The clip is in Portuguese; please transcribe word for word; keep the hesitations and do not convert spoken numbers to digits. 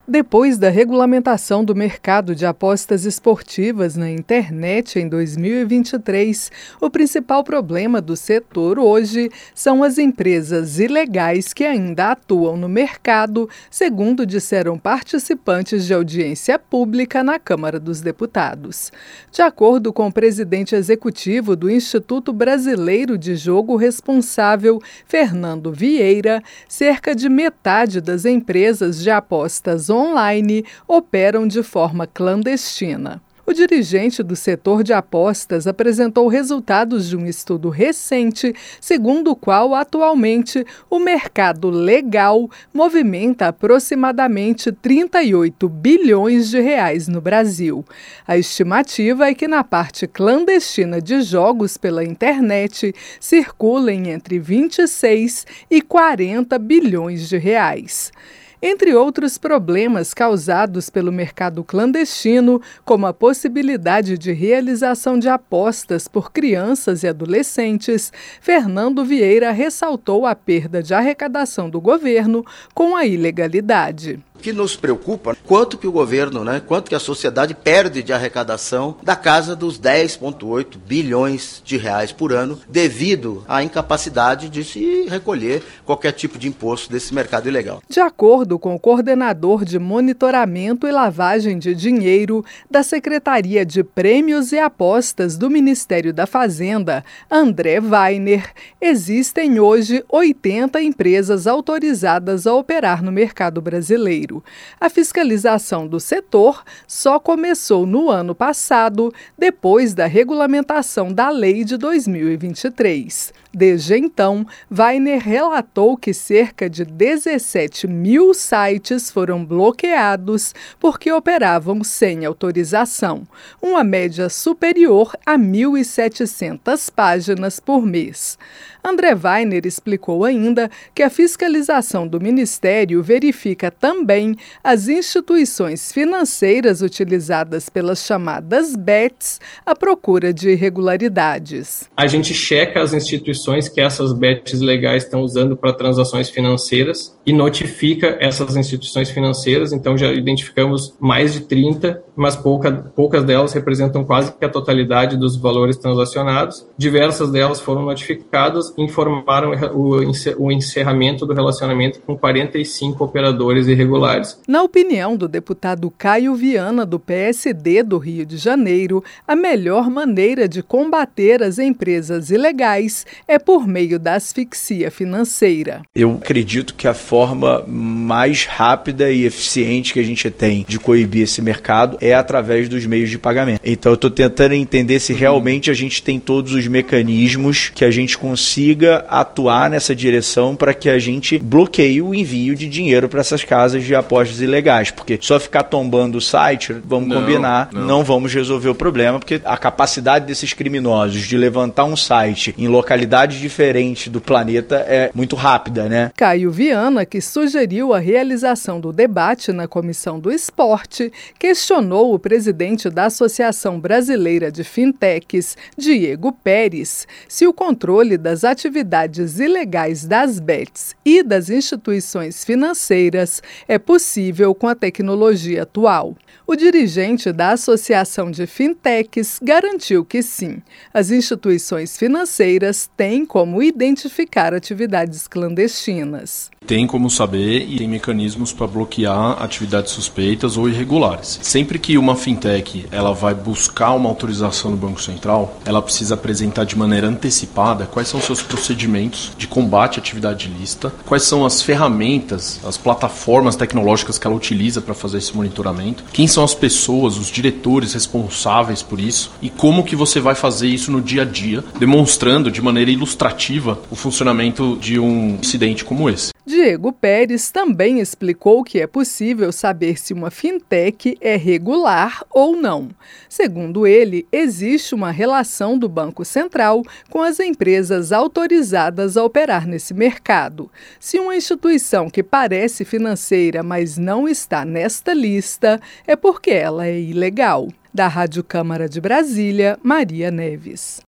Depois da regulamentação do mercado de apostas esportivas na internet em dois mil e vinte e três, o principal problema do setor hoje são as empresas ilegais que ainda atuam no mercado, segundo disseram participantes de audiência pública na Câmara dos Deputados. De acordo com o presidente executivo do Instituto Brasileiro de Jogo Responsável, Fernando Vieira, cerca de metade das empresas de apostas online operam de forma clandestina. O dirigente do setor de apostas apresentou resultados de um estudo recente, segundo o qual, atualmente, o mercado legal movimenta aproximadamente trinta e oito bilhões de reais no Brasil. A estimativa é que na parte clandestina de jogos pela internet circulem entre vinte e seis e quarenta bilhões de reais. Entre outros problemas causados pelo mercado clandestino, como a possibilidade de realização de apostas por crianças e adolescentes, Fernando Vieira ressaltou a perda de arrecadação do governo com a ilegalidade. O que nos preocupa, quanto que o governo, né, quanto que a sociedade perde de arrecadação da casa dos dez vírgula oito bilhões de reais por ano, devido à incapacidade de se recolher qualquer tipo de imposto desse mercado ilegal. De acordo com o coordenador de monitoramento e lavagem de dinheiro da Secretaria de Prêmios e Apostas do Ministério da Fazenda, André Weiner, existem hoje oitenta empresas autorizadas a operar no mercado brasileiro. A fiscalização do setor só começou no ano passado, depois da regulamentação da lei de dois mil e vinte e três. Desde então, Weiner relatou que cerca de dezessete mil sites foram bloqueados porque operavam sem autorização, uma média superior a mil e setecentas páginas por mês. André Weiner explicou ainda que a fiscalização do Ministério verifica também as instituições financeiras utilizadas pelas chamadas bets à procura de irregularidades. A gente checa as instituições que essas bets legais estão usando para transações financeiras e notifica essas instituições financeiras, então já identificamos mais de trinta, mas pouca, poucas delas representam quase que a totalidade dos valores transacionados. Diversas delas foram notificadas e informaram o encerramento do relacionamento com quarenta e cinco operadores irregulares. Na opinião do deputado Caio Viana, do P S D do Rio de Janeiro, a melhor maneira de combater as empresas ilegais é por meio da asfixia financeira. Eu acredito que a forma mais rápida e eficiente que a gente tem de coibir esse mercado é através dos meios de pagamento. Então eu estou tentando entender se realmente a gente tem todos os mecanismos que a gente consiga atuar nessa direção para que a gente bloqueie o envio de dinheiro para essas casas de apostas ilegais, porque só ficar tombando o site, vamos não, combinar, não. não vamos resolver o problema, porque a capacidade desses criminosos de levantar um site em localidades diferentes do planeta é muito rápida, né? Caio Viana, que sugeriu a realização do debate na Comissão do Esporte, questionou o presidente da Associação Brasileira de Fintechs, Diego Pérez, se o controle das atividades ilegais das bets e das instituições financeiras é possível com a tecnologia atual. O dirigente da Associação de Fintechs garantiu que sim, as instituições financeiras têm como identificar atividades clandestinas. Tem como saber e tem mecanismos para bloquear atividades suspeitas ou irregulares. Sempre que uma fintech ela vai buscar uma autorização do Banco Central, ela precisa apresentar de maneira antecipada quais são os seus procedimentos de combate à atividade ilícita, quais são as ferramentas, as plataformas tecnológicas que ela utiliza para fazer esse monitoramento, quem são as pessoas, os diretores responsáveis por isso e como que você vai fazer isso no dia a dia, demonstrando de maneira ilustrativa o funcionamento de um incidente como esse. Diego Pérez também explicou que é possível saber se uma fintech é regular ou não. Segundo ele, existe uma relação do Banco Central com as empresas autorizadas a operar nesse mercado. Se uma instituição que parece financeira, mas não está nesta lista, é porque ela é ilegal. Da Rádio Câmara de Brasília, Maria Neves.